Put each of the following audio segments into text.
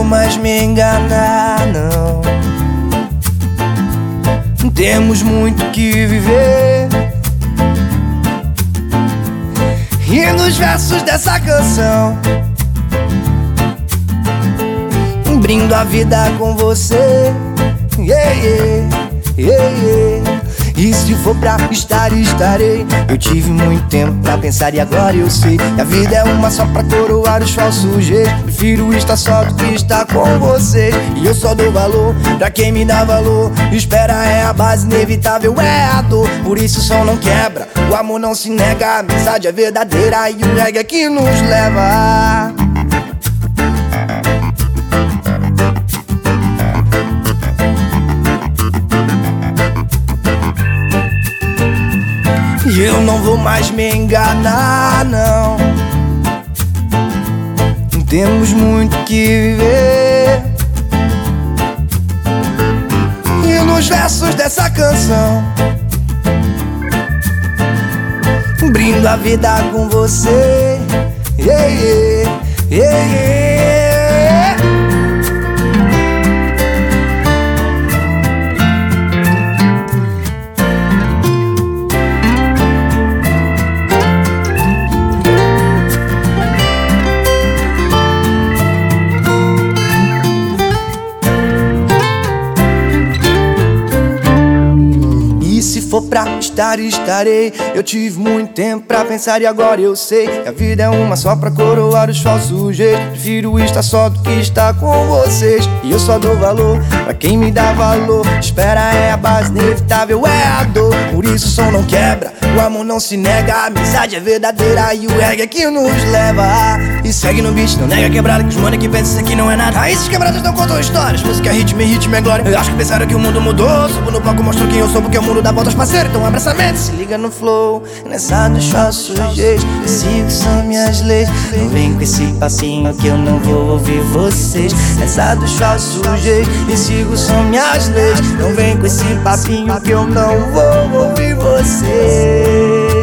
mais me enganar, não. Temos muito que viver. E nos versos dessa canção brindo a vida com você, yeah, yeah, yeah, yeah. E se for pra estar, estarei. Eu tive muito tempo pra pensar e agora eu sei que a vida é uma só pra coroar os falsos jeitos. Prefiro estar só do que estar com você. E eu só dou valor pra quem me dá valor. Espera é a base, inevitável é a dor. Por isso o som não quebra, o amor não se nega. A amizade é verdadeira e o reggae é que nos leva. E eu não vou mais me enganar, não. Temos muito que viver. E nos versos dessa canção brindo a vida com você, yeah, yeah, yeah, yeah. Se for pra estar, estarei. Eu tive muito tempo pra pensar e agora eu sei que a vida é uma só pra coroar os falsos jeitos. Prefiro estar só do que estar com vocês. E eu só dou valor pra quem me dá valor. Espera é a base, inevitável é a dor. Por isso o som não quebra, o amor não se nega. A amizade é verdadeira e o reggae é que nos leva. E segue no beat, não nega a quebrada, que os mano que pensam isso aqui não é nada. Raízes quebradas não contam histórias, música é ritmo é glória. Eu acho que pensaram que o mundo mudou. Subo no palco, mostro quem eu sou, porque o mundo dá voltas, parceiro. Então abraça a mente, se liga no flow. Nessa dos falsos jeitos, eu sigo são minhas leis. Não vem com esse passinho que eu não vou ouvir vocês. Nessa dos falsos jeitos, eu sigo são minhas leis. Não vem com esse papinho que eu não vou ouvir vocês.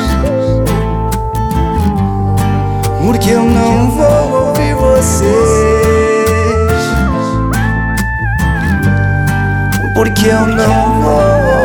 Porque eu não vou ouvir vocês. Porque eu não vou